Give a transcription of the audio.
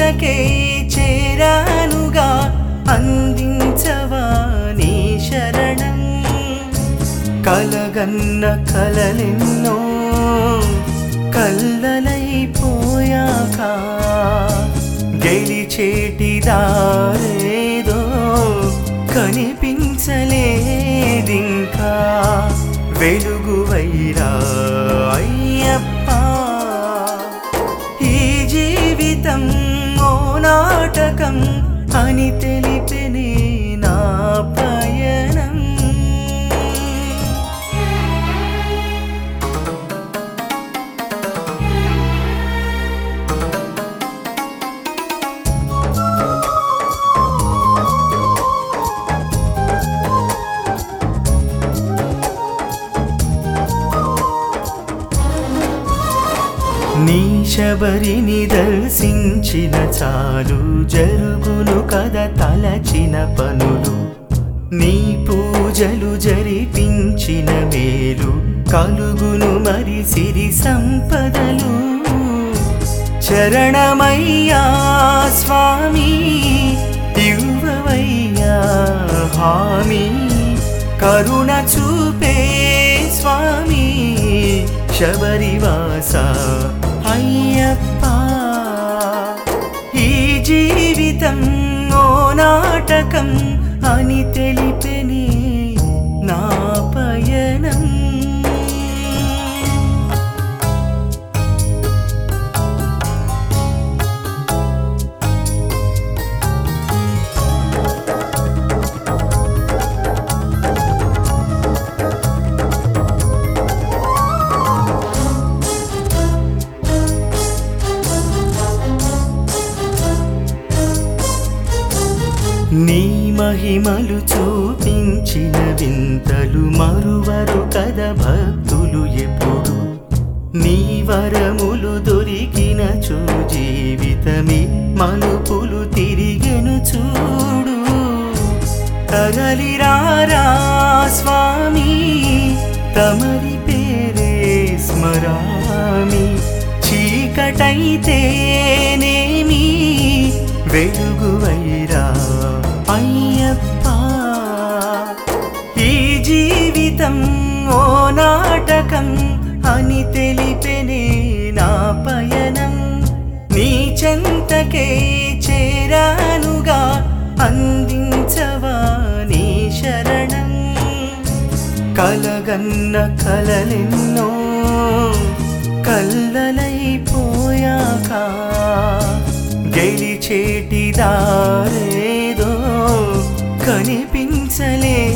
చెంతకే చేరానుగా అందించవా నీ శరణం కలగన్న కలలెన్నో కల్లలైపోయాక గెలిచేటి దారేదో కనిపించలేదింకా వెలుగువైరా అయ్యప్ప ఈ జీవితం ఓ నాటకం అని తెలిపెనే నా పయనం నీ శబరిని దర్శించిన చాలు జరుగును కదా తలచిన పనులు నీ పూజలు జరిపించిన మేలు కలుగును మరి సిరి సంపదలు చరణమయ్యా స్వామి ఇవ్వవయ్యా హామీ కరుణ చూపే స్వామి శబరివాస అయ్యప్ప ఈ జీవితం ఓ నాటకం అని తెలిపెనే నా పయనం నీ మహిమలు చూపించిన వింతలు మరువరు కదా భక్తులు ఎప్పుడు నీ వరములు దొరికిన చూ జీవితమే మలుపులు తిరిగెను చూడు తగలిరారా స్వామి తమరి పేరే స్మరామి చీకటైతేనేమి వెలుగువైరా అయ్యప్ప ఈ జీవితం ఓ నాటకం అని తెలిపెనే నా పయనం నీ చెంతకే చేరానుగా అందించవా నీ శరణం కలగన్న కలలెన్నో కల్లలైపోయాక గెలిచేటి దారేదో కనిపించలే